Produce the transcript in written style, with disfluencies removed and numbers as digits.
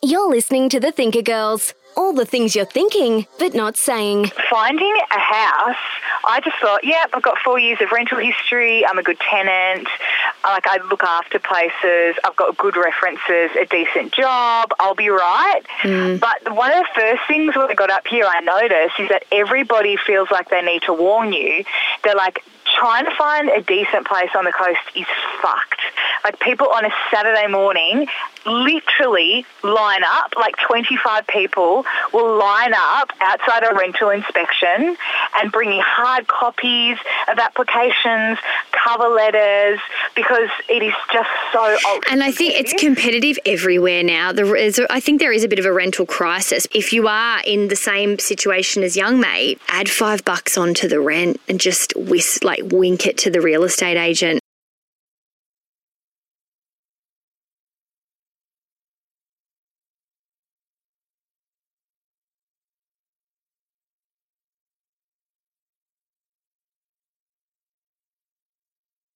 You're listening to The Thinker Girls. All the things you're thinking, but not saying. Finding a house, I just thought, I've got 4 years of rental history. I'm a good tenant. I look after places. I've got good references, a decent job. I'll be right. But one of the first things when I got up here, I noticed is that everybody feels like they need to warn you. They're like, trying to find a decent place on the coast is fucked. Like, people on a Saturday morning literally line up, like 25 people will line up outside a rental inspection and bringing hard copies of applications, cover letters, because it is just so ultra. And I think it's competitive everywhere now. I think there is a bit of a rental crisis. If you are in the same situation as young mate, add $5 onto the rent and just wink it to the real estate agent.